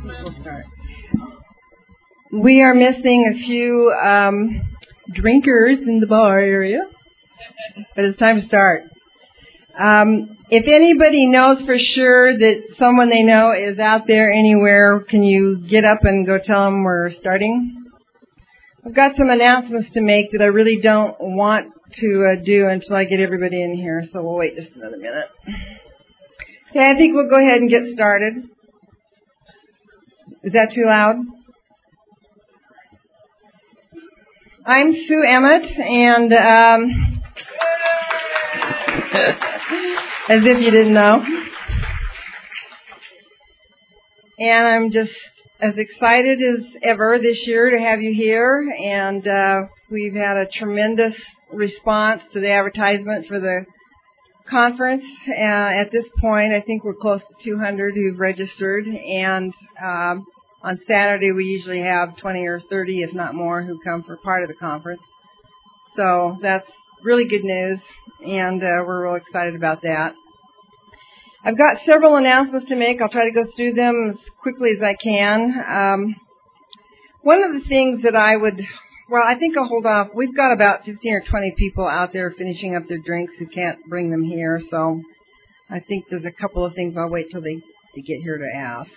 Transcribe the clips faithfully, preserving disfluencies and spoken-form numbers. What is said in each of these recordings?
We'll start. We are missing a few um, drinkers in the bar area, but it's time to start. Um, if anybody knows for sure that someone they know is out there anywhere, can you get up and go tell them we're starting? I've got some announcements to make that I really don't want to uh, do until I get everybody in here, so we'll wait just another minute. Okay, I think we'll go ahead and get started. Is that too loud? I'm Sue Emmett, and um, as if you didn't know. And I'm just as excited as ever this year to have you here, and uh, we've had a tremendous response to the advertisement for the conference. Uh, at this point, I think we're close to two hundred who've registered, and um, on Saturday we usually have twenty or thirty, if not more, who come for part of the conference. So that's really good news, and uh, we're real excited about that. I've got several announcements to make. I'll try to go through them as quickly as I can. Um, one of the things that I would, well, I think I'll hold off. We've got about fifteen or twenty people out there finishing up their drinks who can't bring them here, so I think there's a couple of things I'll wait till they, they get here to ask.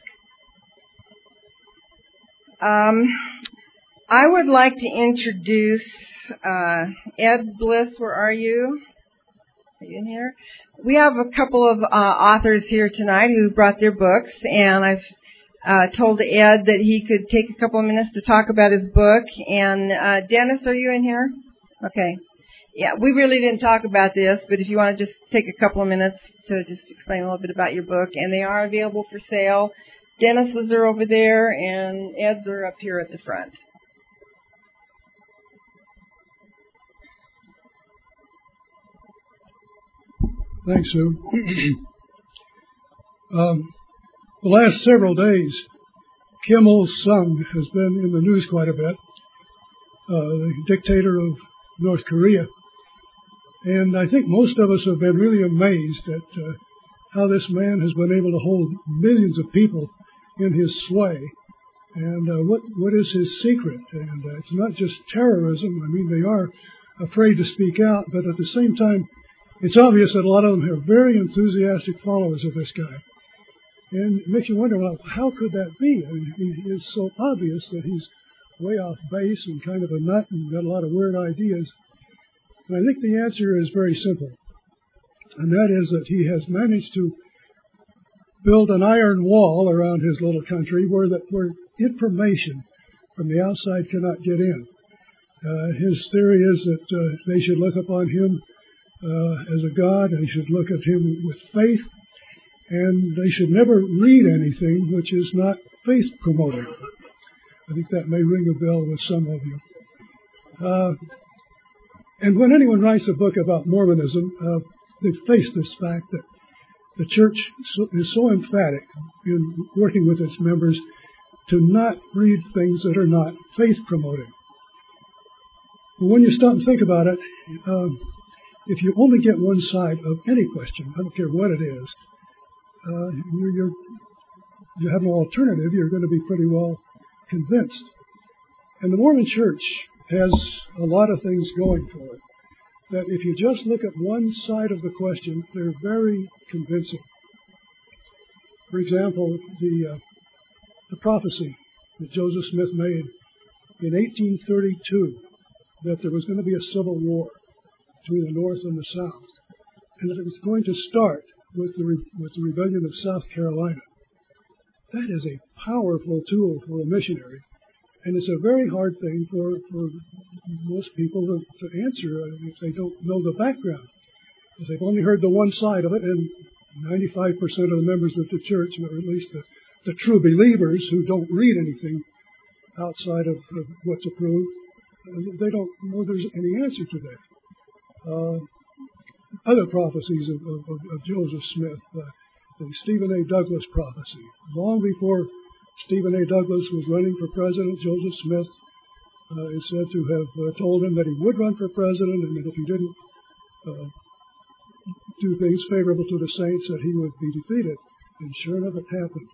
Um, I would like to introduce uh, Ed Bliss. Where are you? Are you in here? We have a couple of uh, authors here tonight who brought their books, and I've uh, told Ed that he could take a couple of minutes to talk about his book. And uh, Dennis, are you in here? Okay. Yeah, we really didn't talk about this, but if you want to just take a couple of minutes to just explain a little bit about your book, and they are available for sale. Dennis's are over there, and Ed's are up here at the front. Thanks, Sue. um, the last several days, Kim Il-sung has been in the news quite a bit, uh, the dictator of North Korea. And I think most of us have been really amazed at uh, how this man has been able to hold millions of people in his sway. And uh, what what is his secret? And uh, it's not just terrorism. I mean, they are afraid to speak out, but at the same time, it's obvious that a lot of them are very enthusiastic followers of this guy. And it makes you wonder, well, how could that be? I mean, he, it's so obvious that he's way off base and kind of a nut and got a lot of weird ideas. And I think the answer is very simple. And that is that he has managed to build an iron wall around his little country where, the, where information from the outside cannot get in. Uh, his theory is that uh, they should look upon him Uh, as a god, they should look at him with faith, and they should never read anything which is not faith-promoting. I think that may ring a bell with some of you. Uh, and when anyone writes a book about Mormonism, uh, they face this fact that the church is so emphatic in working with its members to not read things that are not faith-promoting. But when you stop and think about it, uh, if you only get one side of any question, I don't care what it is, uh, you're, you're, you have no alternative, you're going to be pretty well convinced. And the Mormon Church has a lot of things going for it, that if you just look at one side of the question, they're very convincing. For example, the, uh, the prophecy that Joseph Smith made in eighteen thirty-two, that there was going to be a civil war between the North and the South, and that it was going to start with the re- with the rebellion of South Carolina. That is a powerful tool for a missionary, and it's a very hard thing for, for most people to, to answer if they don't know the background, because they've only heard the one side of it, and ninety-five percent of the members of the church, or at least the, the true believers who don't read anything outside of, of what's approved, they don't know there's any answer to that. Uh, other prophecies of, of, of Joseph Smith, uh, the Stephen A. Douglas prophecy. Long before Stephen A. Douglas was running for president, Joseph Smith uh, is said to have uh, told him that he would run for president, and that if he didn't uh, do things favorable to the saints, that he would be defeated. And sure enough, it happened.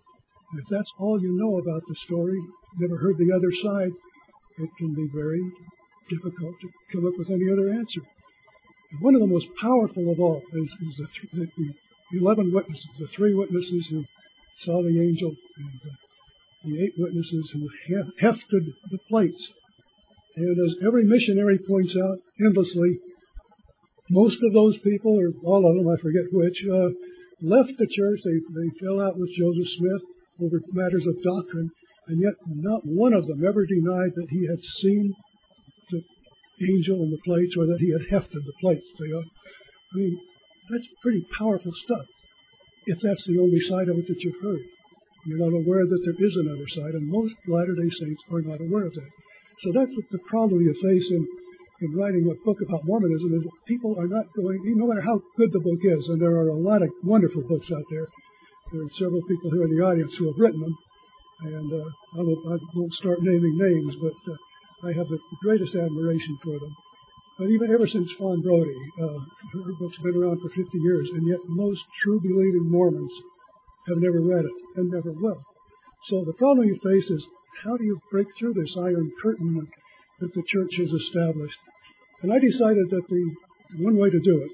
If that's all you know about the story, never heard the other side, it can be very difficult to come up with any other answer. And one of the most powerful of all is, is the, th- the eleven witnesses, the three witnesses who saw the angel, and uh, the eight witnesses who hef- hefted the plates. And as every missionary points out endlessly, most of those people, or all of them, I forget which, uh, left the church. They, they fell out with Joseph Smith over matters of doctrine, and yet not one of them ever denied that he had seen the angel in the plates or that he had hefted the plates. They, uh, I mean, that's pretty powerful stuff, if that's the only side of it that you've heard. You're not aware that there is another side, and most Latter-day Saints are not aware of that. So that's the problem you face in, in writing a book about Mormonism, is that people are not going, no matter how good the book is, and there are a lot of wonderful books out there. There are several people here in the audience who have written them, and uh, I, won't, I won't start naming names, but uh, I have the greatest admiration for them. But even ever since Fawn Brodie, uh, her book's been around for fifty years, and yet most true believing Mormons have never read it and never will. So the problem you face is, how do you break through this iron curtain that the church has established? And I decided that the one way to do it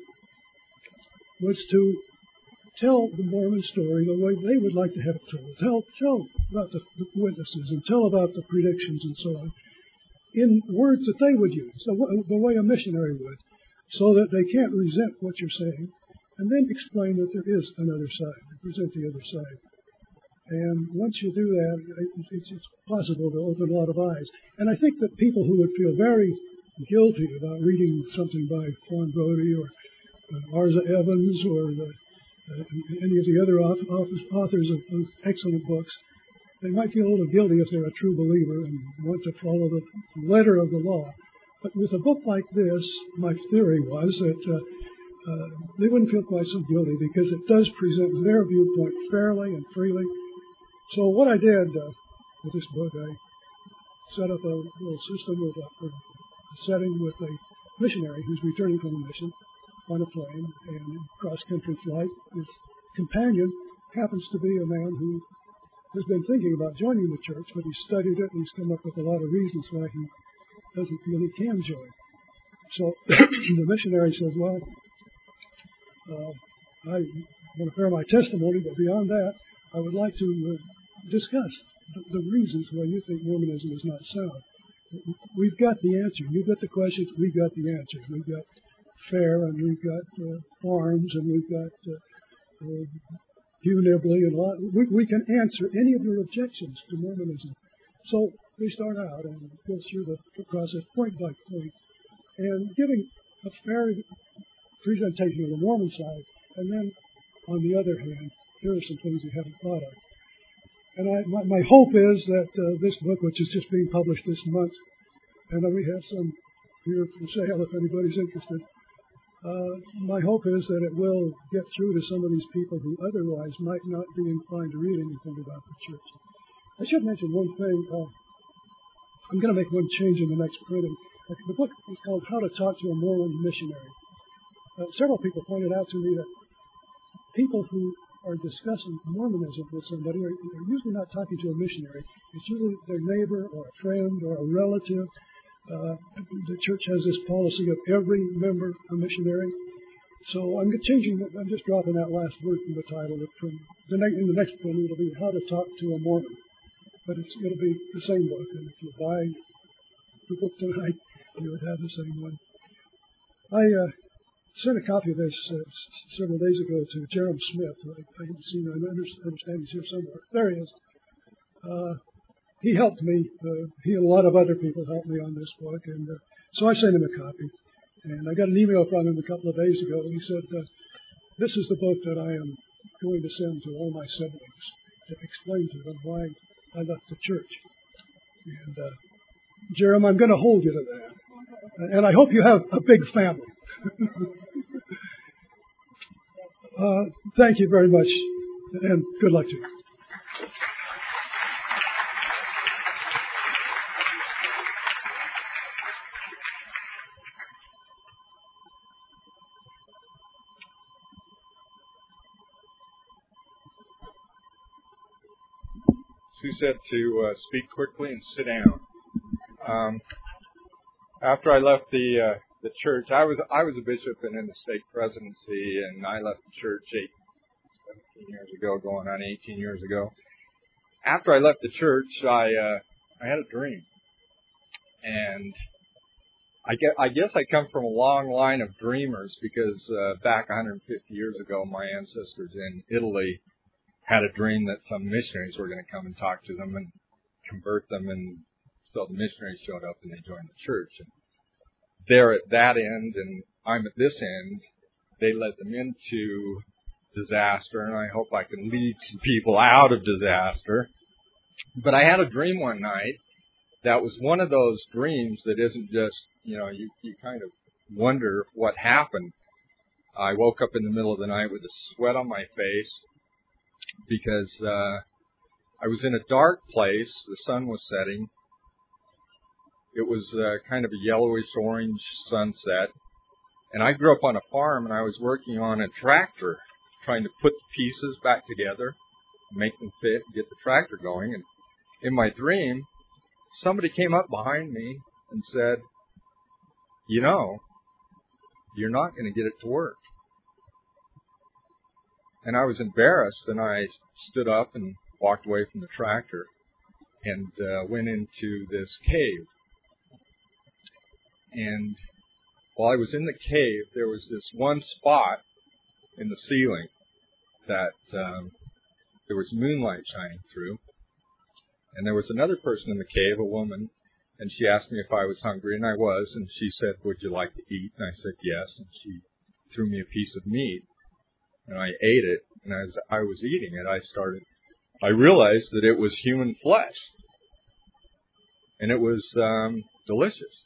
was to tell the Mormon story the way they would like to have it told. Tell, tell about the, the witnesses and tell about the predictions and so on in words that they would use, the, the way a missionary would, so that they can't resent what you're saying, and then explain that there is another side, present the other side. And once you do that, it's, it's possible to open a lot of eyes. And I think that people who would feel very guilty about reading something by Fawn Brodie or uh, Arza Evans or uh, uh, any of the other authors of those excellent books, they might feel a little guilty if they're a true believer and want to follow the letter of the law. But with a book like this, my theory was that uh, uh, they wouldn't feel quite so guilty because it does present their viewpoint fairly and freely. So what I did uh, with this book, I set up a little system with a, a setting with a missionary who's returning from a mission on a plane and cross-country flight. His companion happens to be a man who has been thinking about joining the church, but he's studied it and he's come up with a lot of reasons why he doesn't feel he can join. So the missionary says, well, uh, I want to bear my testimony, but beyond that, I would like to uh, discuss the, the reasons why you think Mormonism is not sound. We've got the answer. You've got the questions. We've got the answers. We've got fair, and we've got uh, farms, and we've got uh, uh, Hugh Nibley, and a lot. We, we can answer any of your objections to Mormonism. So we start out and go through the, the process point by point, and giving a fair presentation of the Mormon side, and then, on the other hand, here are some things you haven't thought of. And I, my, my hope is that uh, this book, which is just being published this month, and we have some here for sale if anybody's interested, uh, my hope is that it will get through to some of these people who otherwise might not be inclined to read anything about the church. I should mention one thing. Uh, I'm going to make one change in the next printing. The book is called How to Talk to a Mormon Missionary. Uh, several people pointed out to me that people who are discussing Mormonism with somebody are, are usually not talking to a missionary. It's usually their neighbor or a friend or a relative. Uh, the church has this policy of every member a missionary. So I'm changing, I'm just dropping that last word from the title. From the ne- in the next one, it'll be How to Talk to a Mormon. But it's, it'll be the same book. And if you buy the book tonight, you would have the same one. I uh, sent a copy of this uh, several days ago to Jerem Smith. I, I haven't seen him. I understand he's here somewhere. There he is. Uh, he helped me. Uh, he and a lot of other people helped me on this book. And uh, so I sent him a copy. And I got an email from him a couple of days ago. And he said, uh, this is the book that I am going to send to all my siblings to explain to them why I left the church. And, uh, Jerem, I'm going to hold you to that. And I hope you have a big family. uh, thank you very much, and good luck to you. Sue said to uh, speak quickly and sit down. Um, after I left the uh, the church, I was I was a bishop and in the stake presidency, and I left the church eight, seventeen years ago, going on eighteen years ago. After I left the church, I uh, I had a dream, and I guess, I guess I come from a long line of dreamers because uh, back one hundred fifty years ago, my ancestors in Italy had a dream that some missionaries were going to come and talk to them and convert them, and so the missionaries showed up and they joined the church. And they're at that end, and I'm at this end. They led them into disaster, and I hope I can lead some people out of disaster. But I had a dream one night that was one of those dreams that isn't just, you know, you, you kind of wonder what happened. I woke up in the middle of the night with a sweat on my face because uh, I was in a dark place. The sun was setting. It was uh, kind of a yellowish-orange sunset. And I grew up on a farm, and I was working on a tractor, trying to put the pieces back together, make them fit, and get the tractor going. And in my dream, somebody came up behind me and said, you know, you're not going to get it to work. And I was embarrassed, and I stood up and walked away from the tractor and uh, went into this cave. And while I was in the cave, there was this one spot in the ceiling that um, there was moonlight shining through. And there was another person in the cave, a woman, and she asked me if I was hungry, and I was, and she said, would you like to eat? And I said, yes, and she threw me a piece of meat, and I ate it, and as I was eating it, I started, I realized that it was human flesh, and it was um, delicious.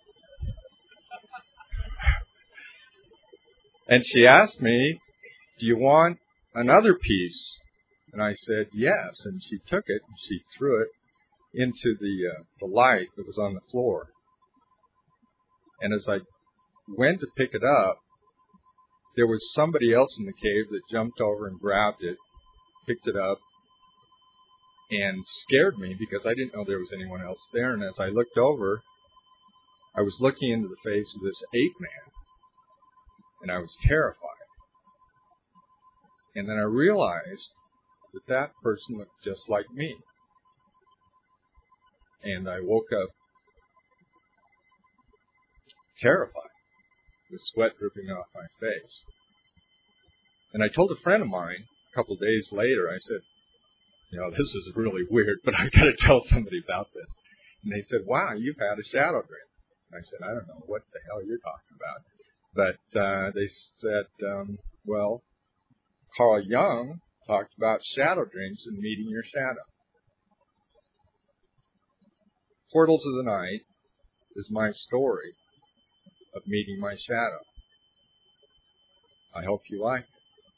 And she asked me, do you want another piece? And I said, yes. And she took it and she threw it into the uh, the light that was on the floor. And as I went to pick it up, there was somebody else in the cave that jumped over and grabbed it, picked it up, and scared me because I didn't know there was anyone else there. And as I looked over, I was looking into the face of this ape man. And I was terrified. And then I realized that that person looked just like me. And I woke up terrified, with sweat dripping off my face. And I told a friend of mine a couple of days later, I said, you know, this is really weird, but I've got to tell somebody about this. And they said, wow, you've had a shadow dream. And I said, I don't know what the hell you're talking about. But uh, they said, um, well, Carl Jung talked about shadow dreams and meeting your shadow. Portals of the Night is my story of meeting my shadow. I hope you like it.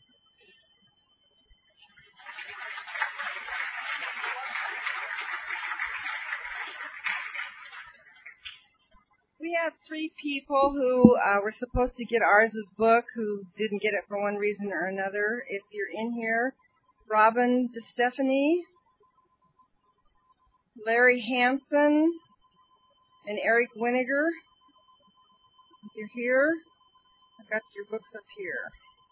We have three people who uh, were supposed to get Ars's book who didn't get it for one reason or another. If you're in here, Robin DeStefani, Larry Hansen, and Eric Winiger. If you're here, I've got your books up here.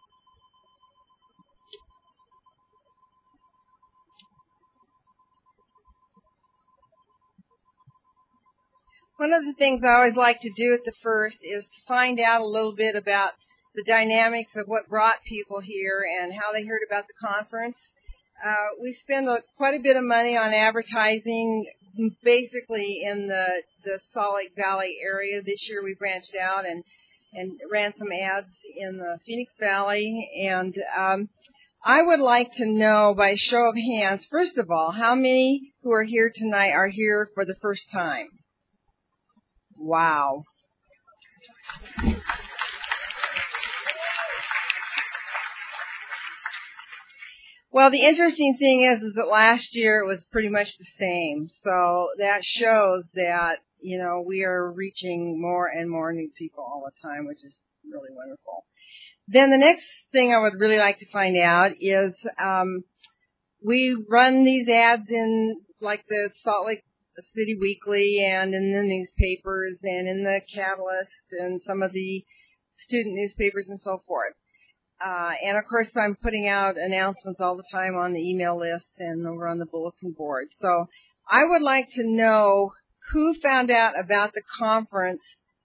One of the things I always like to do at the first is to find out a little bit about the dynamics of what brought people here and how they heard about the conference. Uh, we spend a, quite a bit of money on advertising, basically in the, the Salt Lake Valley area. This year we branched out and, and ran some ads in the Phoenix Valley. And um, I would like to know, by show of hands, first of all, how many who are here tonight are here for the first time? Wow. Well, the interesting thing is, is that last year it was pretty much the same. So that shows that, you know, we are reaching more and more new people all the time, which is really wonderful. Then the next thing I would really like to find out is, um, we run these ads in like the Salt Lake City Weekly and in the newspapers and in the Catalyst and some of the student newspapers and so forth. Uh, and of course, I'm putting out announcements all the time on the email list and over on the bulletin board. So I would like to know who found out about the conference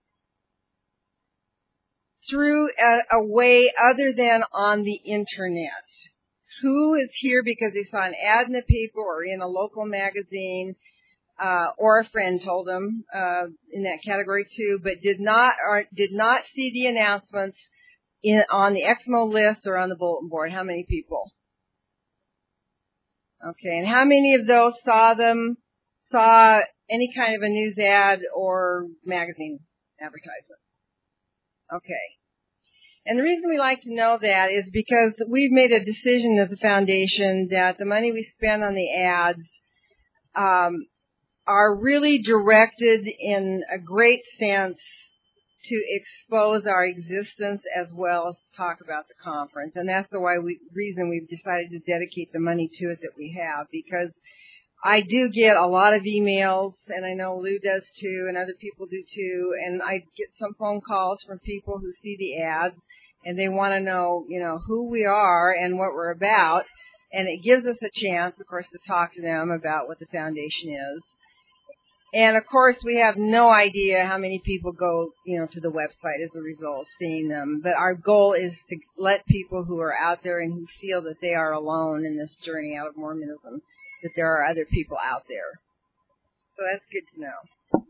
through a, a way other than on the internet. Who is here because they saw an ad in the paper or in a local magazine, uh, or a friend told them uh, in that category too, but did not or did not see the announcements in on the X M O list or on the bulletin board? How many people? Okay, and how many of those saw them, saw any kind of a news ad or magazine advertisement? Okay. And the reason we like to know that is because we've made a decision as a foundation that the money we spend on the ads um, are really directed in a great sense to expose our existence as well as talk about the conference. And that's the why we, reason we've decided to dedicate the money to it that we have, because I do get a lot of emails, and I know Lou does too, and other people do too, and I get some phone calls from people who see the ads, and they want to know, you know, who we are and what we're about, and it gives us a chance, of course, to talk to them about what the foundation is. And, of course, we have no idea how many people go, you know, to the website as a result of seeing them, but our goal is to let people who are out there and who feel that they are alone in this journey out of Mormonism, that there are other people out there. So that's good to know.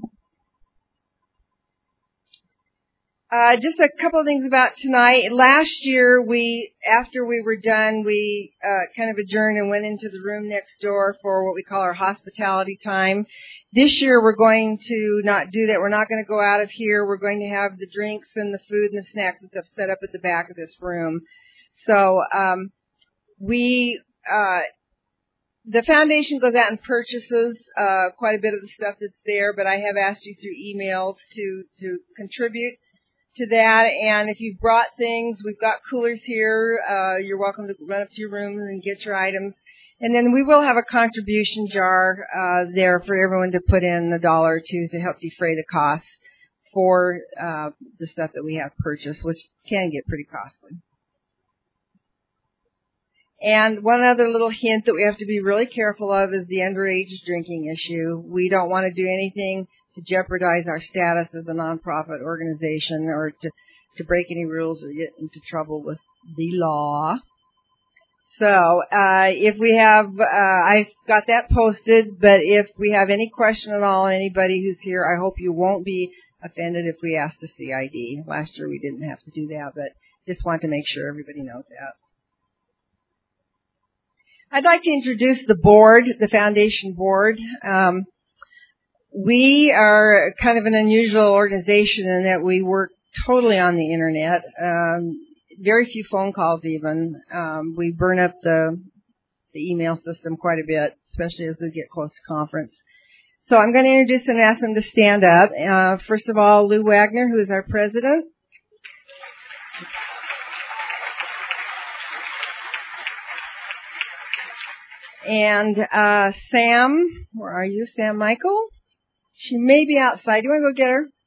Uh, just a couple of things about tonight. Last year, we, after we were done, we uh, kind of adjourned and went into the room next door for what we call our hospitality time. This year, we're going to not do that. We're not going to go out of here. We're going to have the drinks and the food and the snacks and stuff set up at the back of this room. So um, we... Uh, The foundation goes out and purchases uh, quite a bit of the stuff that's there, but I have asked you through emails to, to contribute to that. And if you've brought things, we've got coolers here. Uh, you're welcome to run up to your room and get your items. And then we will have a contribution jar uh, there for everyone to put in a dollar or two to help defray the costs for uh, the stuff that we have purchased, which can get pretty costly. And one other little hint that we have to be really careful of is the underage drinking issue. We don't want to do anything to jeopardize our status as a nonprofit organization or to, to break any rules or get into trouble with the law. So, uh, if we have, uh, I've got that posted, but if we have any question at all, anybody who's here, I hope you won't be offended if we ask to see I D. Last year we didn't have to do that, but just want to make sure everybody knows that. I'd like to introduce the board, the foundation board. Um, we are kind of an unusual organization in that we work totally on the internet. Um, very few phone calls even. Um, we burn up the, the email system quite a bit, especially as we get close to conference. So I'm going to introduce and ask them to stand up. Uh, first of all, Lou Wagner, who is our president. And uh Sam, where are you, Sam Michael? She may be outside. Do you want to go get her?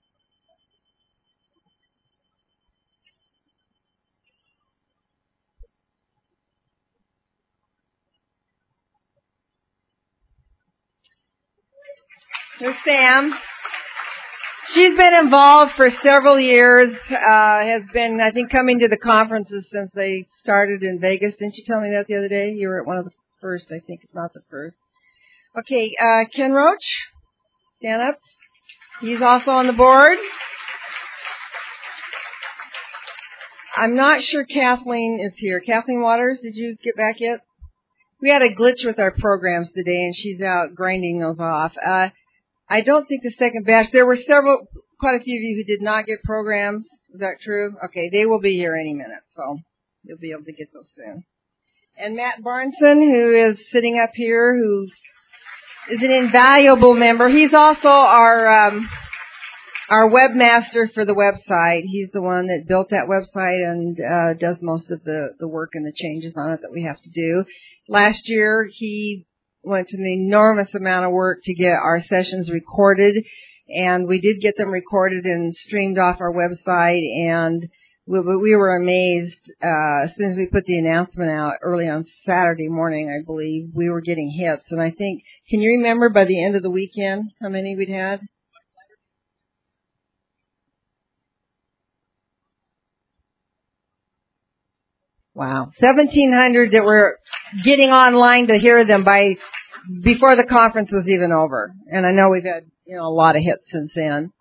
There's Sam. She's been involved for several years, uh, has been, I think, coming to the conferences since they started in Vegas. Didn't you tell me that the other day? You were at one of the first, I think, it's not the first. Okay, uh, Ken Roach, stand up. He's also on the board. I'm not sure Kathleen is here. Kathleen Waters, did you get back yet? We had a glitch with our programs today, and she's out grinding those off. Uh, I don't think the second batch, there were several, quite a few of you who did not get programs. Is that true? Okay, they will be here any minute, so you'll be able to get those soon. And Matt Barnson, who is sitting up here, who is an invaluable member. He's also our um, our webmaster for the website. He's the one that built that website and uh, does most of the, the work and the changes on it that we have to do. Last year, he went to an enormous amount of work to get our sessions recorded, and we did get them recorded and streamed off our website, and we, we were amazed uh, as soon as we put the announcement out early on Saturday morning, I believe, we were getting hits. And I think, can you remember by the end of the weekend how many we'd had? Wow. seventeen hundred that were getting online to hear them by before the conference was even over. And I know we've had, you know, a lot of hits since then.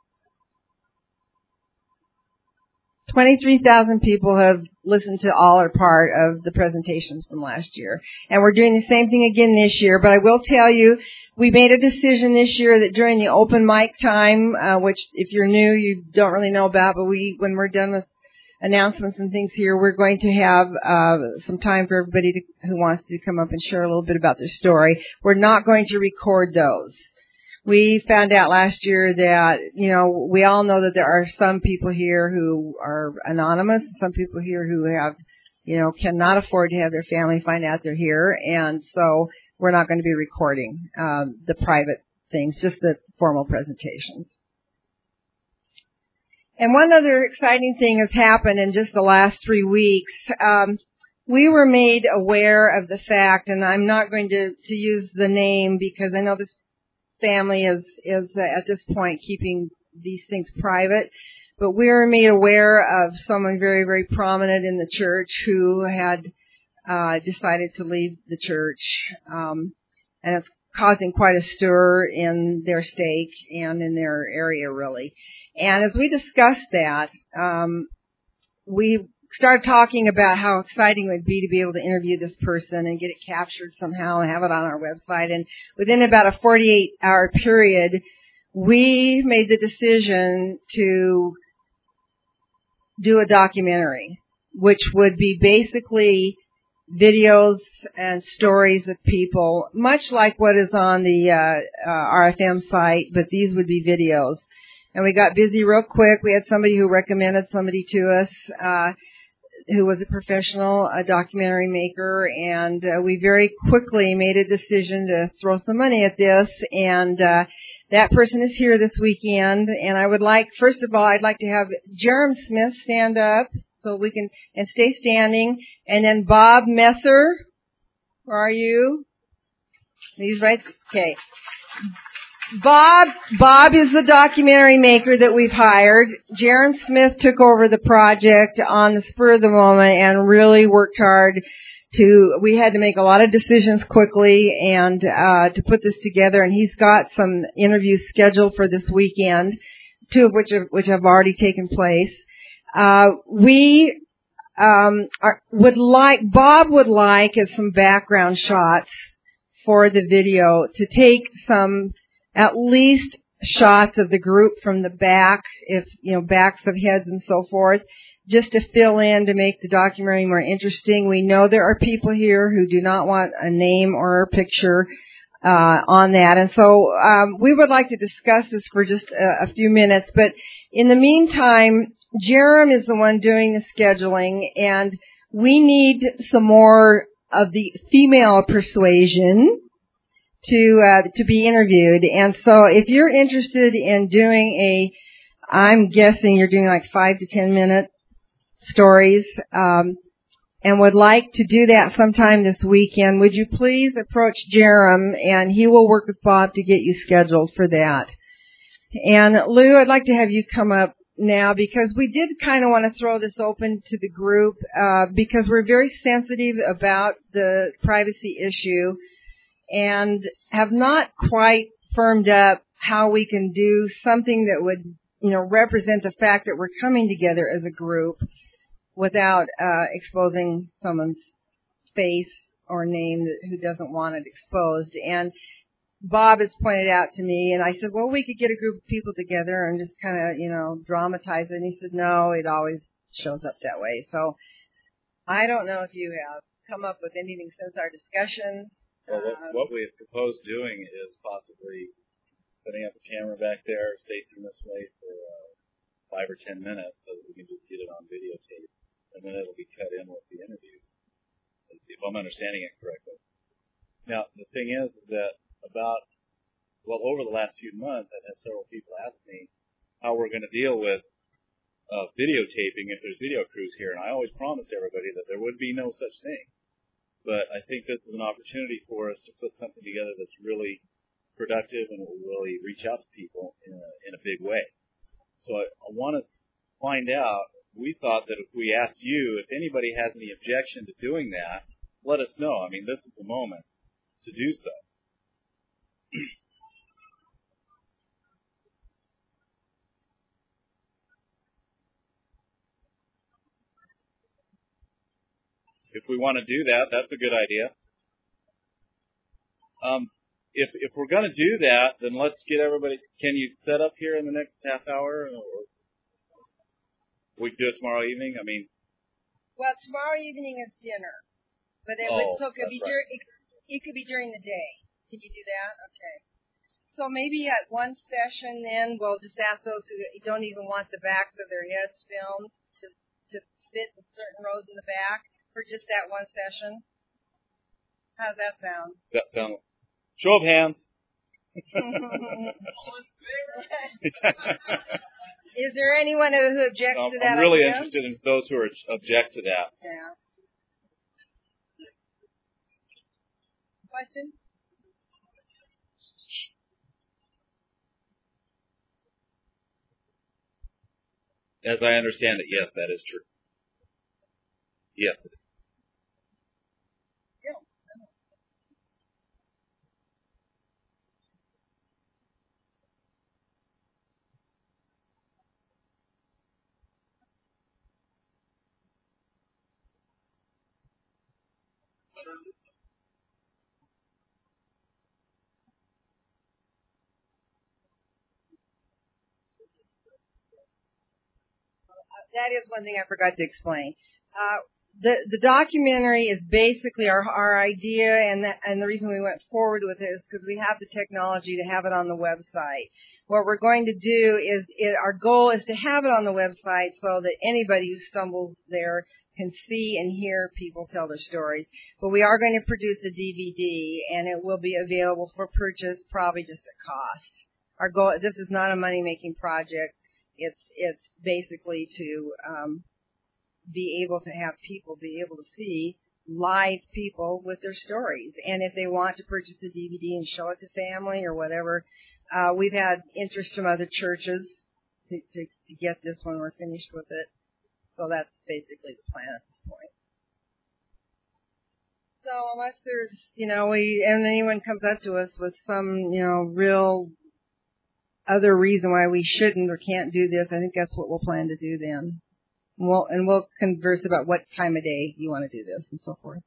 twenty-three thousand people have listened to all or part of the presentations from last year. And we're doing the same thing again this year. But I will tell you, we made a decision this year that during the open mic time, uh, which if you're new, you don't really know about, but we, when we're done with announcements and things here, we're going to have uh, some time for everybody to, who wants to come up and share a little bit about their story. We're not going to record those. We found out last year that, you know, we all know that there are some people here who are anonymous, some people here who have, you know, cannot afford to have their family find out they're here, and so we're not going to be recording um, the private things, just the formal presentations. And one other exciting thing has happened in just the last three weeks. Um, we were made aware of the fact, and I'm not going to, to use the name because I know this family is, is uh, at this point keeping these things private, but we were made aware of someone very, very prominent in the church who had uh, decided to leave the church, um, and it's causing quite a stir in their stake and in their area, really. And as we discussed that, um, we started talking about how exciting it would be to be able to interview this person and get it captured somehow and have it on our website. And within about a forty-eight hour period, we made the decision to do a documentary, which would be basically videos and stories of people, much like what is on the uh, uh, R F M site, but these would be videos. And we got busy real quick. We had somebody who recommended somebody to us uh, who was a professional a documentary maker, and uh, we very quickly made a decision to throw some money at this. And uh, that person is here this weekend. And I would like, first of all, I'd like to have Jerem Smith stand up so we can, and stay standing. And then Bob Messer, where are you? He's right, okay. Bob, Bob is the documentary maker that we've hired. Jerem Smith took over the project on the spur of the moment and really worked hard to, we had to make a lot of decisions quickly and, uh, to put this together, and he's got some interviews scheduled for this weekend, two of which have, which have already taken place. Uh, we, um, are, would like, Bob would like as some background shots for the video to take some at least shots of the group from the back, if, you know, backs of heads and so forth, just to fill in to make the documentary more interesting. We know there are people here who do not want a name or a picture uh on that. And so um we would like to discuss this for just a, a few minutes. But in the meantime, Jerem is the one doing the scheduling, and we need some more of the female persuasion to uh, to be interviewed. And so if you're interested in doing a, I'm guessing you're doing like five to ten minute stories, um, and would like to do that sometime this weekend, would you please approach Jerem, and he will work with Bob to get you scheduled for that. And Lou, I'd like to have you come up now, because we did kind of want to throw this open to the group, uh, because we're very sensitive about the privacy issue, and have not quite firmed up how we can do something that would, you know, represent the fact that we're coming together as a group without uh, exposing someone's face or name that, who doesn't want it exposed. And Bob has pointed out to me, and I said, well, we could get a group of people together and just kind of, you know, dramatize it. And he said, no, it always shows up that way. So I don't know if you have come up with anything since our discussion. Well, what, what we have proposed doing is possibly setting up a camera back there, facing this way for uh, five or ten minutes so that we can just get it on videotape, and then it'll be cut in with the interviews, if I'm understanding it correctly. Now, the thing is, is that about, well, over the last few months, I've had several people ask me how we're going to deal with uh, videotaping if there's video crews here, and I always promised everybody that there would be no such thing. But I think this is an opportunity for us to put something together that's really productive and will really reach out to people in a, in a big way. So I, I want to find out, we thought that if we asked you, if anybody has any objection to doing that, let us know. I mean, this is the moment to do so. If we want to do that, that's a good idea. Um, if if we're going to do that, then let's get everybody. Can you set up here in the next half hour, or we can do it tomorrow evening? I mean, well, tomorrow evening is dinner, but it, oh, would, so it could be right. dur- it, it could be during the day. Can you do that? Okay. So maybe at one session, then we'll just ask those who don't even want the backs of their heads filmed to to sit in certain rows in the back. For just that one session? How's that sound? That sound. Show of hands. Is there anyone who objects um, to that I'm really idea? interested in those who are object to that. Yeah. Question? As I understand it, yes, that is true. Yes, it is. That is one thing I forgot to explain. Uh, the the documentary is basically our our idea, and the, and the reason we went forward with it is because we have the technology to have it on the website. What we're going to do is, it, our goal is to have it on the website so that anybody who stumbles there can see and hear people tell their stories. But we are going to produce a D V D, and it will be available for purchase, probably just at cost. Our goal, this is not a money-making project. It's it's basically to um, be able to have people be able to see live people with their stories. And if they want to purchase the D V D and show it to family or whatever, uh, we've had interest from other churches to, to, to get this when we're finished with it. So that's basically the plan at this point. So unless there's, you know, we and anyone comes up to us with some, you know, real other reason why we shouldn't or can't do this, I think that's what we'll plan to do then. And we'll, and we'll converse about what time of day you want to do this and so forth.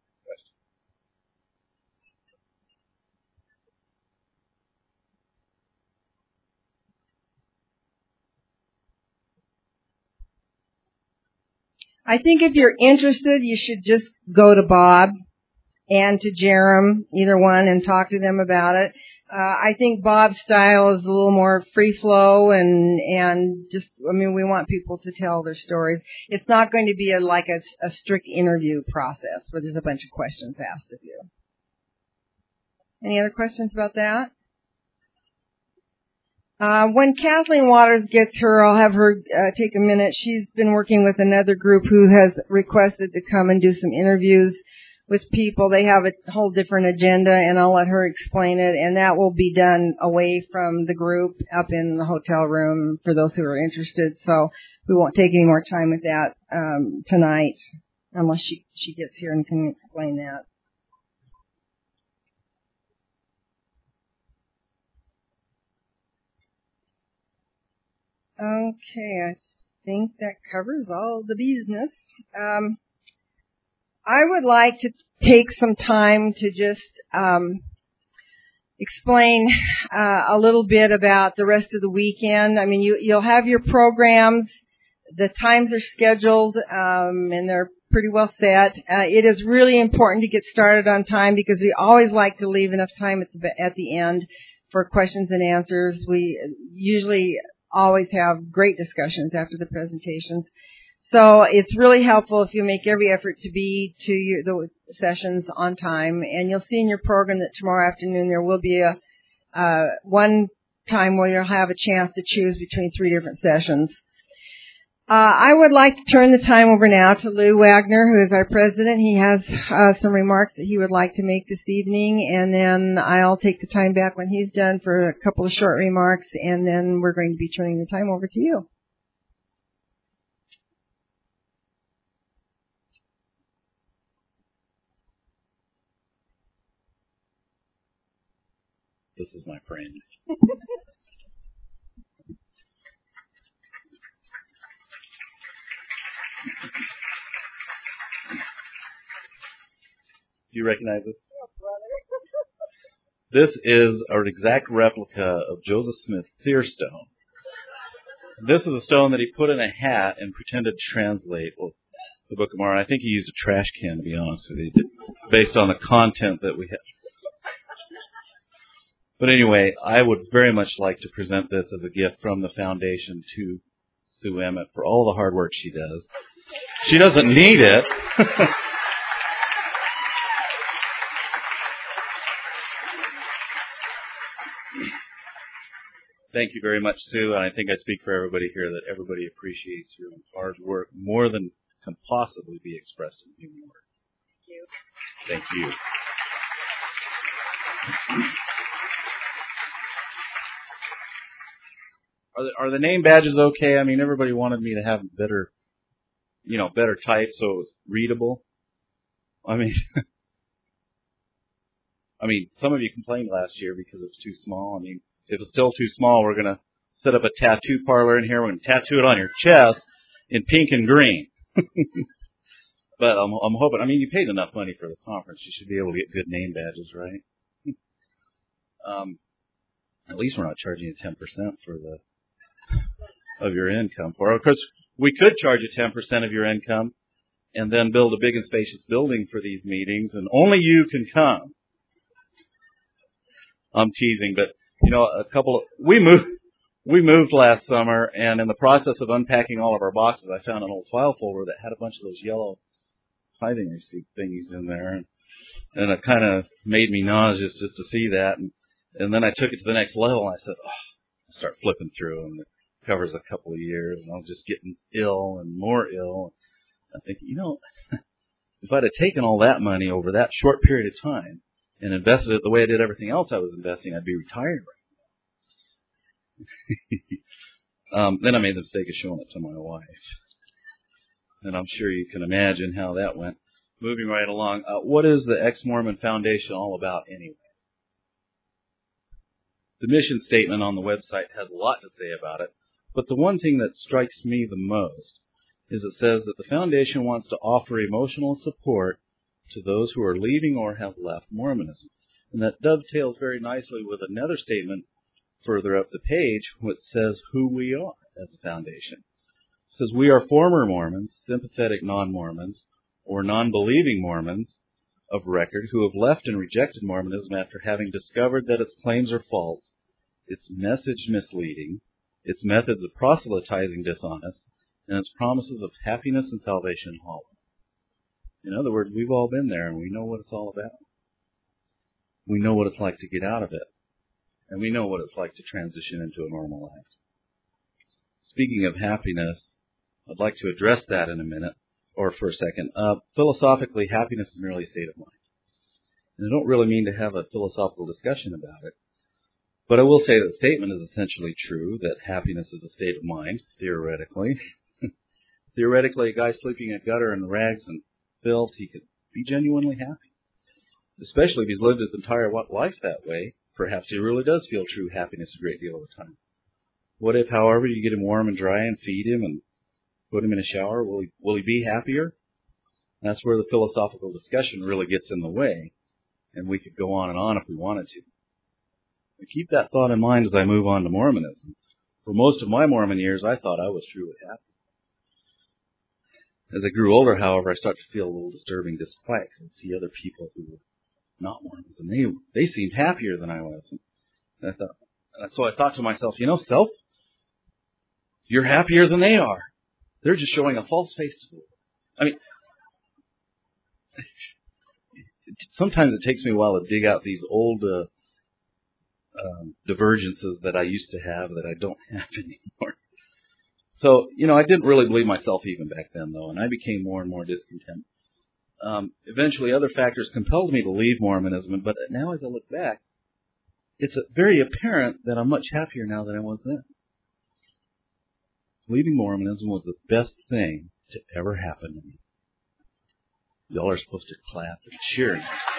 I think if you're interested, you should just go to Bob and to Jerem, either one, and talk to them about it. Uh, I think Bob's style is a little more free flow and, and just, I mean, we want people to tell their stories. It's not going to be a, like a, a strict interview process where there's a bunch of questions asked of you. Any other questions about that? Uh, when Kathleen Waters gets her, I'll have her uh, take a minute. She's been working with another group who has requested to come and do some interviews with people. They have a whole different agenda, and I'll let her explain it, and that will be done away from the group up in the hotel room for those who are interested. So we won't take any more time with that um, tonight unless she, she gets here and can explain that. Okay, I think that covers all the business. Um, I would like to take some time to just um, explain uh, a little bit about the rest of the weekend. I mean, you, you'll have your programs. The times are scheduled, um, and they're pretty well set. Uh, it is really important to get started on time because we always like to leave enough time at the, at the end for questions and answers. We usually always have great discussions after the presentations. So it's really helpful if you make every effort to be to your, the sessions on time. And you'll see in your program that tomorrow afternoon there will be a uh, one time where you'll have a chance to choose between three different sessions. Uh, I would like to turn the time over now to Lou Wagner, who is our president. He has uh, some remarks that he would like to make this evening, and then I'll take the time back when he's done for a couple of short remarks, and then we're going to be turning the time over to you. This is my friend. Do you recognize this? This is an exact replica of Joseph Smith's seer stone. This is a stone that he put in a hat and pretended to translate well, the Book of Mormon. I think he used a trash can, to be honest with you, based on the content that we have. But anyway, I would very much like to present this as a gift from the foundation to Sue Emmett for all the hard work she does. She doesn't need it. Thank you very much, Sue, and I think I speak for everybody here that everybody appreciates your hard work more than can possibly be expressed in human words. Thank you. Thank you. Are the, are the name badges okay? I mean, everybody wanted me to have better, you know, better type so it was readable. I mean, I mean, some of you complained last year because it was too small. I mean, if it's still too small, we're going to set up a tattoo parlor in here. We're going to tattoo it on your chest in pink and green. But I'm, I'm hoping, I mean, you paid enough money for the conference. You should be able to get good name badges, right? um, at least we're not charging you ten percent for the, of your income. For Of course, we could charge you ten percent of your income and then build a big and spacious building for these meetings, and only you can come. I'm teasing, but you know, a couple of, we moved, we moved last summer, and in the process of unpacking all of our boxes, I found an old file folder that had a bunch of those yellow tithing receipt thingies in there, and, and it kind of made me nauseous just to see that, and, and then I took it to the next level, and I said, oh, I start flipping through, and it covers a couple of years, and I'm just getting ill and more ill. I think, you know, if I'd have taken all that money over that short period of time and invested it the way I did everything else I was investing, I'd be retired right now. um, then I made the mistake of showing it to my wife. And I'm sure you can imagine how that went. Moving right along, uh, what is the Ex-Mormon Foundation all about anyway? The mission statement on the website has a lot to say about it, but the one thing that strikes me the most is it says that the foundation wants to offer emotional support to those who are leaving or have left Mormonism. And that dovetails very nicely with another statement further up the page, which says who we are as a foundation. It says, we are former Mormons, sympathetic non-Mormons, or non-believing Mormons of record who have left and rejected Mormonism after having discovered that its claims are false, its message misleading, its methods of proselytizing dishonest, and its promises of happiness and salvation hollow. In other words, we've all been there, and we know what it's all about. We know what it's like to get out of it, and we know what it's like to transition into a normal life. Speaking of happiness, I'd like to address that in a minute, or for a second. Uh, philosophically, happiness is merely a state of mind. And I don't really mean to have a philosophical discussion about it, but I will say that the statement is essentially true, that happiness is a state of mind, theoretically. Theoretically, a guy sleeping in a gutter in rags and filth, he could be genuinely happy. Especially if he's lived his entire life that way, perhaps he really does feel true happiness a great deal of the time. What if, however, you get him warm and dry and feed him and put him in a shower, will he, will he be happier? That's where the philosophical discussion really gets in the way, and we could go on and on if we wanted to. But keep that thought in mind as I move on to Mormonism. For most of my Mormon years, I thought I was truly happy. As I grew older, however, I started to feel a little disturbing disquiet because I'd see other people who were not Mormons, and they, they seemed happier than I was. And And I thought, so I thought to myself, you know, self, you're happier than they are. They're just showing a false face to the world. I mean, sometimes it takes me a while to dig out these old uh, um, divergences that I used to have that I don't have anymore. So, you know, I didn't really believe myself even back then, though, and I became more and more discontent. Um, eventually, other factors compelled me to leave Mormonism, but now as I look back, it's very apparent that I'm much happier now than I was then. Leaving Mormonism was the best thing to ever happen to me. Y'all are supposed to clap and cheer.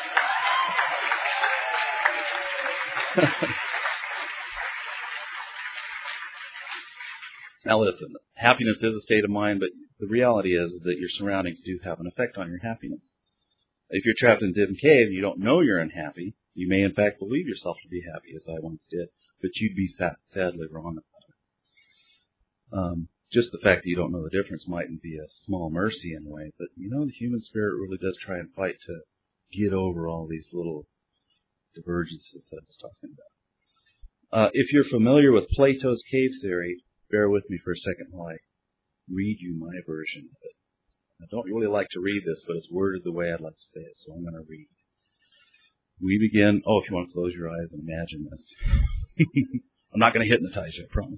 Now listen, happiness is a state of mind, but the reality is, is that your surroundings do have an effect on your happiness. If you're trapped in a dim cave and you don't know you're unhappy, you may in fact believe yourself to be happy, as I once did, but you'd be sad, sadly wrong about it. Um, just the fact that you don't know the difference mightn't be a small mercy in a way, but you know the human spirit really does try and fight to get over all these little divergences that I was talking about. Uh, if you're familiar with Plato's cave theory, bear with me for a second while I read you my version of it. I don't really like to read this, but it's worded the way I'd like to say it, so I'm going to read. We begin, oh, if you want to close your eyes and imagine this. I'm not going to hypnotize you, I promise.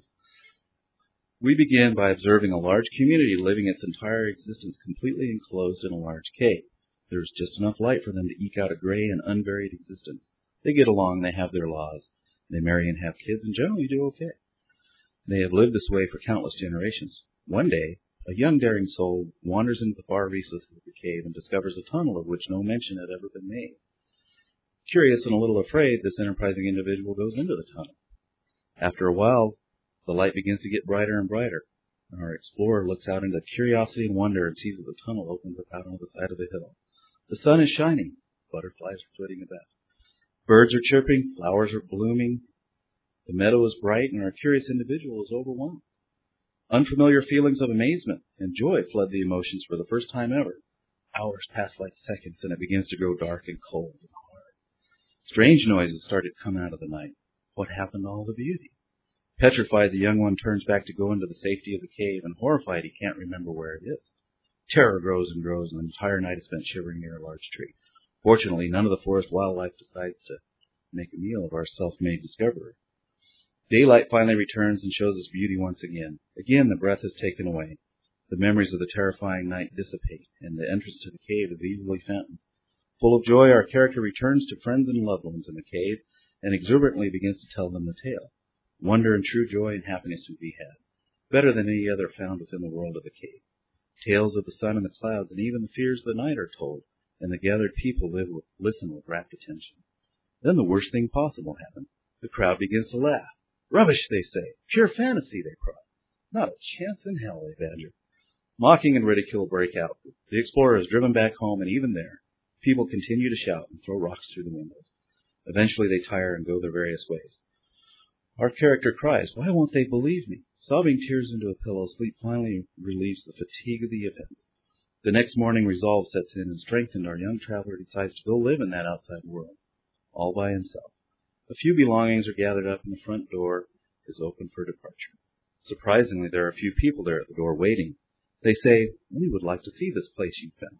We begin by observing a large community living its entire existence completely enclosed in a large cave. There's just enough light for them to eke out a gray and unvaried existence. They get along, they have their laws, they marry and have kids, and generally do okay. They have lived this way for countless generations. One day, a young daring soul wanders into the far recesses of the cave and discovers a tunnel of which no mention had ever been made. Curious and a little afraid, this enterprising individual goes into the tunnel. After a while, the light begins to get brighter and brighter, and our explorer looks out into curiosity and wonder and sees that the tunnel opens up out on the side of the hill. The sun is shining. Butterflies are flitting about. Birds are chirping. Flowers are blooming. The meadow is bright, and our curious individual is overwhelmed. Unfamiliar feelings of amazement and joy flood the emotions for the first time ever. Hours pass like seconds, and it begins to grow dark and cold and hard. Strange noises start to come out of the night. What happened to all the beauty? Petrified, the young one turns back to go into the safety of the cave, and horrified, he can't remember where it is. Terror grows and grows, and the entire night is spent shivering near a large tree. Fortunately, none of the forest wildlife decides to make a meal of our self-made discovery. Daylight finally returns and shows us beauty once again. Again, the breath is taken away. The memories of the terrifying night dissipate, and the entrance to the cave is easily found. Full of joy, our character returns to friends and loved ones in the cave, and exuberantly begins to tell them the tale. Wonder and true joy and happiness would be had, better than any other found within the world of the cave. Tales of the sun and the clouds, and even the fears of the night are told, and the gathered people live with, listen with rapt attention. Then the worst thing possible happens. The crowd begins to laugh. Rubbish, they say. Pure fantasy, they cry. Not a chance in hell, they badger. Mocking and ridicule break out. The explorer is driven back home, and even there, people continue to shout and throw rocks through the windows. Eventually they tire and go their various ways. Our character cries, why won't they believe me? Sobbing tears into a pillow, sleep finally relieves the fatigue of the events. The next morning resolve sets in, and strengthened, our young traveler decides to go live in that outside world, all by himself. A few belongings are gathered up, and the front door is open for departure. Surprisingly, there are a few people there at the door waiting. They say, we would like to see this place you found.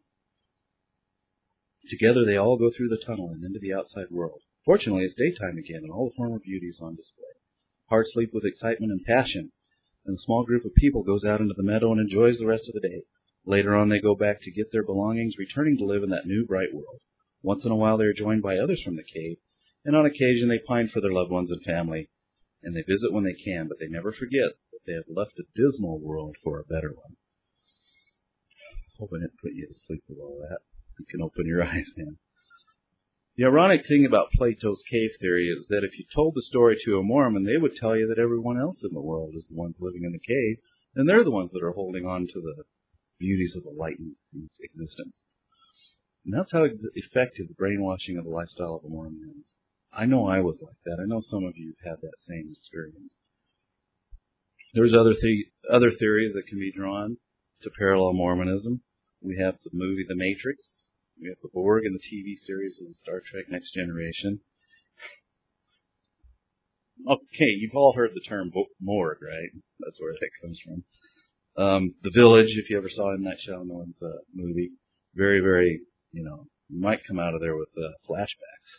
Together they all go through the tunnel and into the outside world. Fortunately, it's daytime again, and all the former beauty is on display. Hearts leap with excitement and passion, and the small group of people goes out into the meadow and enjoys the rest of the day. Later on, they go back to get their belongings, returning to live in that new bright world. Once in a while, they are joined by others from the cave, and on occasion they pine for their loved ones and family, and they visit when they can, but they never forget that they have left a dismal world for a better one. Hope I didn't put you to sleep with all that. You can open your eyes now. The ironic thing about Plato's cave theory is that if you told the story to a Mormon, they would tell you that everyone else in the world is the ones living in the cave, and they're the ones that are holding on to the beauties of the light in existence. And that's how ex- effective the brainwashing of the lifestyle of a Mormon is. I know I was like that. I know some of you have had that same experience. There's other the- other theories that can be drawn to parallel Mormonism. We have the movie The Matrix. We have the Borg and the T V series of Star Trek Next Generation. Okay, you've all heard the term morgue, right? That's where that comes from. Um, The Village, if you ever saw M. Night Shyamalan's uh, movie, very, very, you know, you might come out of there with uh, flashbacks.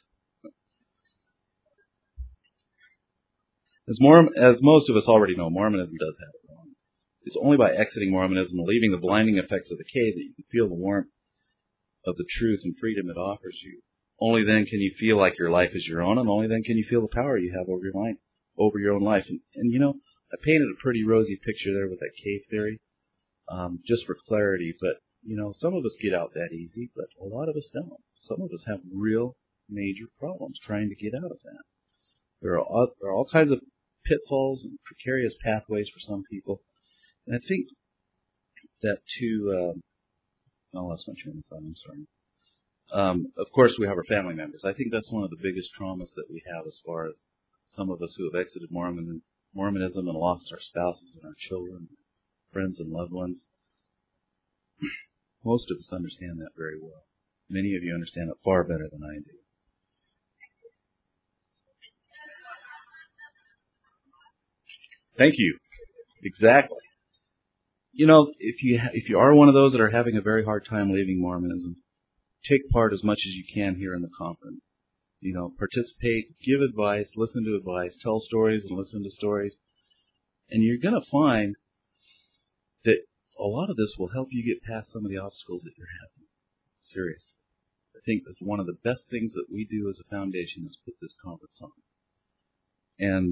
As, Mormon, as most of us already know, Mormonism does have it wrong. It's only by exiting Mormonism and leaving the blinding effects of the cave that you can feel the warmth of the truth and freedom it offers you. Only then can you feel like your life is your own, and only then can you feel the power you have over your life, over your own life. And, and you know, I painted a pretty rosy picture there with that cave theory, um, just for clarity. But you know, some of us get out that easy, but a lot of us don't. Some of us have real major problems trying to get out of that. There are all, there are all kinds of pitfalls and precarious pathways for some people, and I think that to um, oh, that's not train of thought. I'm sorry. Um, of course, we have our family members. I think that's one of the biggest traumas that we have as far as some of us who have exited Mormon, Mormonism and lost our spouses and our children, friends and loved ones. Most of us understand that very well. Many of you understand it far better than I do. Thank you. Exactly. You know, if you ha- if you are one of those that are having a very hard time leaving Mormonism, take part as much as you can here in the conference. You know, participate, give advice, listen to advice, tell stories and listen to stories. And you're going to find that a lot of this will help you get past some of the obstacles that you're having. Seriously. I think that's one of the best things that we do as a foundation is put this conference on. And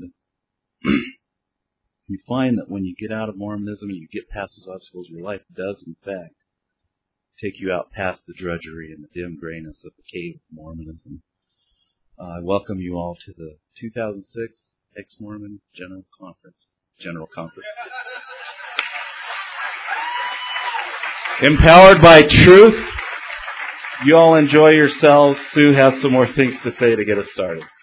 you find that when you get out of Mormonism and you get past those obstacles, your life does, in fact, take you out past the drudgery and the dim grayness of the cave of Mormonism. Uh, I welcome you all to the two thousand six Ex-Mormon General Conference. General Conference. Empowered by truth. You all enjoy yourselves. Sue has some more things to say to get us started.